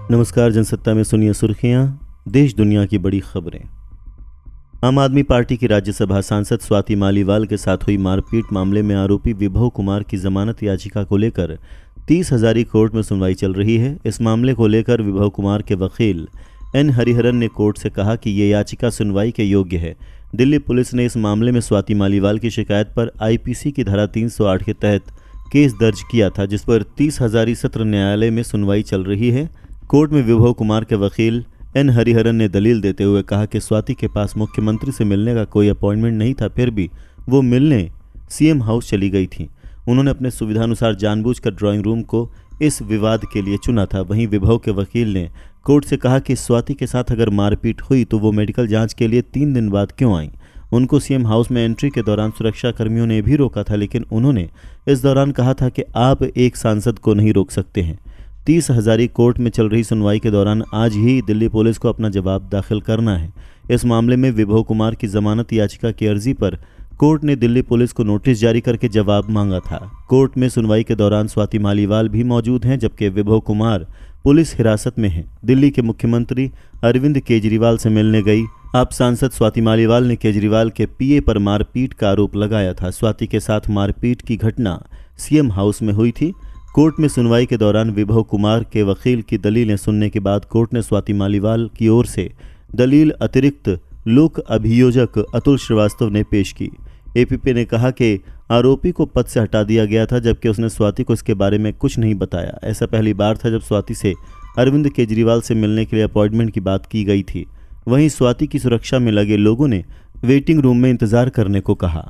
नमस्कार। जनसत्ता में सुनिए सुर्खियां, देश दुनिया की बड़ी खबरें। आम आदमी पार्टी की राज्यसभा सांसद स्वाति मालीवाल के साथ हुई मारपीट मामले में आरोपी विभव कुमार की जमानत याचिका को लेकर 30 हजारी कोर्ट में सुनवाई चल रही है। इस मामले को लेकर विभव कुमार के वकील एन हरिहरन ने कोर्ट से कहा कि ये याचिका सुनवाई के योग्य है। दिल्ली पुलिस ने इस मामले में स्वाति मालीवाल की शिकायत पर आईपीसी की धारा 308 के तहत केस दर्ज किया था, जिस पर 30 हजारी सत्र न्यायालय में सुनवाई चल रही है। कोर्ट में विभव कुमार के वकील एन हरिहरन ने दलील देते हुए कहा कि स्वाति के पास मुख्यमंत्री से मिलने का कोई अपॉइंटमेंट नहीं था, फिर भी वो मिलने सीएम हाउस चली गई थी। उन्होंने अपने सुविधानुसार जानबूझकर ड्राइंग रूम को इस विवाद के लिए चुना था। वहीं विभव के वकील ने कोर्ट से कहा कि स्वाति के साथ अगर मारपीट हुई तो वो मेडिकल जांच के लिए 3 दिन बाद क्यों आई। उनको सीएम हाउस में एंट्री के दौरान सुरक्षा कर्मियों ने भी रोका था, लेकिन उन्होंने इस दौरान कहा था कि आप एक सांसद को नहीं रोक सकते हैं। 30 हजारी कोर्ट में चल रही सुनवाई के दौरान आज ही दिल्ली पुलिस को अपना जवाब दाखिल करना है। इस मामले में विभव कुमार की जमानत याचिका की अर्जी पर कोर्ट ने दिल्ली पुलिस को नोटिस जारी करके जवाब मांगा था। कोर्ट में सुनवाई के दौरान स्वाति मालीवाल भी मौजूद हैं, जबकि विभव कुमार पुलिस हिरासत में हैं। दिल्ली के मुख्यमंत्री अरविंद केजरीवाल से मिलने गई आप सांसद स्वाति मालीवाल ने केजरीवाल के पीए पर मारपीट का आरोप लगाया था। स्वाति के साथ मारपीट की घटना सीएम हाउस में हुई थी। कोर्ट में सुनवाई के दौरान विभव कुमार के वकील की दलीलें सुनने के बाद कोर्ट ने स्वाति मालीवाल की ओर से दलील अतिरिक्त लोक अभियोजक अतुल श्रीवास्तव ने पेश की। एपीपी ने कहा कि आरोपी को पद से हटा दिया गया था, जबकि उसने स्वाति को इसके बारे में कुछ नहीं बताया। ऐसा पहली बार था जब स्वाति से अरविंद केजरीवाल से मिलने के लिए अपॉइंटमेंट की बात की गई थी। वहीं स्वाति की सुरक्षा में लगे लोगों ने वेटिंग रूम में इंतजार करने को कहा।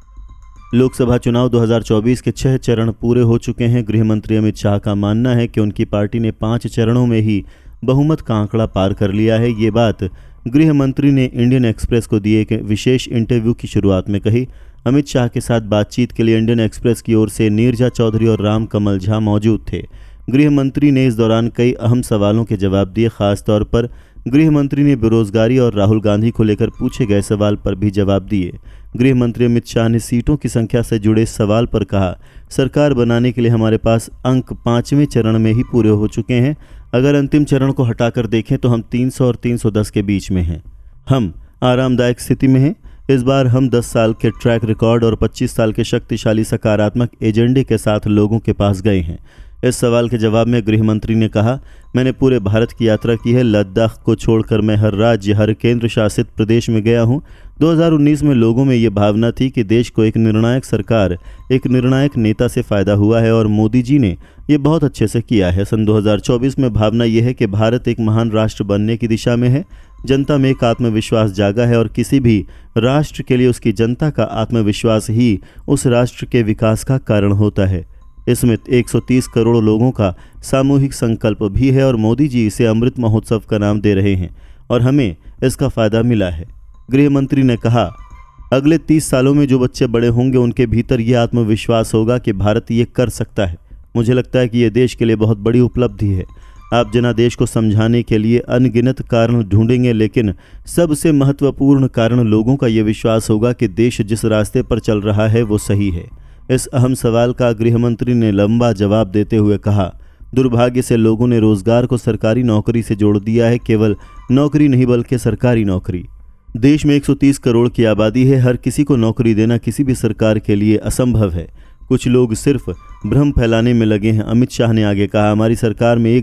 लोकसभा चुनाव 2024 के 6 चरण पूरे हो चुके हैं। गृह मंत्री अमित शाह का मानना है कि उनकी पार्टी ने 5 चरणों में ही बहुमत का आंकड़ा पार कर लिया है। ये बात गृह मंत्री ने इंडियन एक्सप्रेस को दिए एक विशेष इंटरव्यू की शुरुआत में कही। अमित शाह के साथ बातचीत के लिए इंडियन एक्सप्रेस की ओर से नीरजा चौधरी और राम कमल झा मौजूद थे। गृह मंत्री ने इस दौरान कई अहम सवालों के जवाब दिए। खासतौर पर गृह मंत्री ने बेरोजगारी और राहुल गांधी को लेकर पूछे गए सवाल पर भी जवाब दिए। गृह मंत्री अमित शाह ने सीटों की संख्या से जुड़े सवाल पर कहा, सरकार बनाने के लिए हमारे पास अंक 5वें चरण में ही पूरे हो चुके हैं। अगर अंतिम चरण को हटाकर देखें तो हम 300 और 310 के बीच में हैं। हम आरामदायक स्थिति में हैं। इस बार हम 10 साल के ट्रैक रिकॉर्ड और 25 साल के शक्तिशाली सकारात्मक एजेंडे के साथ लोगों के पास गए हैं। इस सवाल के जवाब में गृह मंत्री ने कहा, मैंने पूरे भारत की यात्रा की है। लद्दाख को छोड़कर मैं हर राज्य, हर केंद्र शासित प्रदेश में गया हूं। 2019 में लोगों में ये भावना थी कि देश को एक निर्णायक सरकार, एक निर्णायक नेता से फायदा हुआ है और मोदी जी ने ये बहुत अच्छे से किया है। सन 2024 में भावना यह है कि भारत एक महान राष्ट्र बनने की दिशा में है। जनता में एक आत्मविश्वास जागा है और किसी भी राष्ट्र के लिए उसकी जनता का आत्मविश्वास ही उस राष्ट्र के विकास का कारण होता है। इसमें 130 करोड़ लोगों का सामूहिक संकल्प भी है और मोदी जी इसे अमृत महोत्सव का नाम दे रहे हैं और हमें इसका फायदा मिला है। गृह मंत्री ने कहा, अगले 30 सालों में जो बच्चे बड़े होंगे उनके भीतर यह आत्मविश्वास होगा कि भारत ये कर सकता है। मुझे लगता है कि यह देश के लिए बहुत बड़ी उपलब्धि है। आप जनादेश को समझाने के लिए अनगिनत कारण ढूंढेंगे, लेकिन सबसे महत्वपूर्ण कारण लोगों का ये विश्वास होगा कि देश जिस रास्ते पर चल रहा है वो सही है। इस अहम सवाल का गृह मंत्री ने लंबा जवाब देते हुए कहा, दुर्भाग्य से लोगों ने रोजगार को सरकारी नौकरी से जोड़ दिया है। केवल नौकरी नहीं बल्कि सरकारी नौकरी। देश में 130 करोड़ की आबादी है। हर किसी को नौकरी देना किसी भी सरकार के लिए असंभव है। कुछ लोग सिर्फ भ्रम फैलाने में लगे हैं। अमित शाह ने आगे कहा, हमारी सरकार में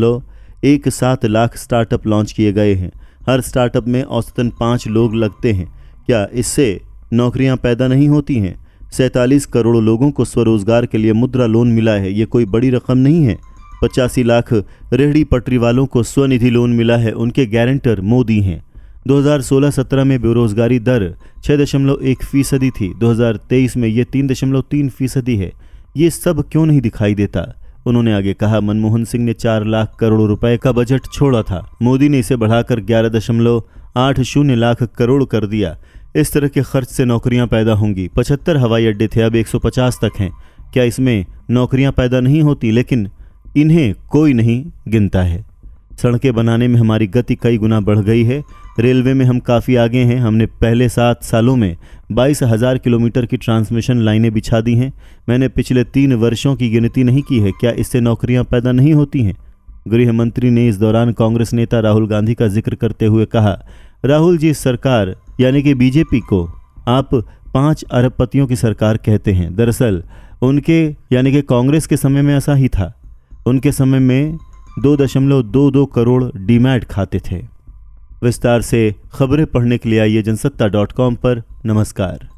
1.17 लाख स्टार्टअप लॉन्च किए गए हैं। हर स्टार्टअप में औसतन 5 लोग लगते हैं। क्या इससे नौकरियां पैदा नहीं होती हैं? 47 करोड़ लोगों को स्वरोजगार के लिए मुद्रा लोन मिला है। ये कोई बड़ी रकम नहीं है। 85 लाख रेहड़ी पटरी वालों को स्वनिधि लोन मिला है। उनके गारंटर मोदी हैं। 2016-17 में बेरोजगारी दर 6.1% थी। 2023 में ये 3.3% है। ये सब क्यों नहीं दिखाई देता? उन्होंने आगे कहा, मनमोहन सिंह ने 4 लाख करोड़ रुपए का बजट छोड़ा था। मोदी ने इसे बढ़ाकर 11.80 लाख करोड़ कर दिया। इस तरह के खर्च से नौकरियां पैदा होंगी। 75 हवाई अड्डे थे, अब 150 तक हैं। क्या इसमें नौकरियां पैदा नहीं होती? लेकिन इन्हें कोई नहीं गिनता है। सड़कें बनाने में हमारी गति कई गुना बढ़ गई है। रेलवे में हम काफ़ी आगे हैं। हमने पहले 7 सालों में 22,000 किलोमीटर की ट्रांसमिशन लाइनें बिछा दी हैं। मैंने पिछले 3 वर्षों की गिनती नहीं की है। क्या इससे नौकरियां पैदा नहीं होती हैं? गृह मंत्री ने इस दौरान कांग्रेस नेता राहुल गांधी का जिक्र करते हुए कहा, राहुल जी, सरकार यानी कि बीजेपी को आप 5 अरबपतियों की सरकार कहते हैं। दरअसल उनके यानी कि कांग्रेस के समय में ऐसा ही था। उनके समय में 2.22 करोड़ डीमैट खाते थे। विस्तार से खबरें पढ़ने के लिए आइए जनसत्ता.com पर। नमस्कार।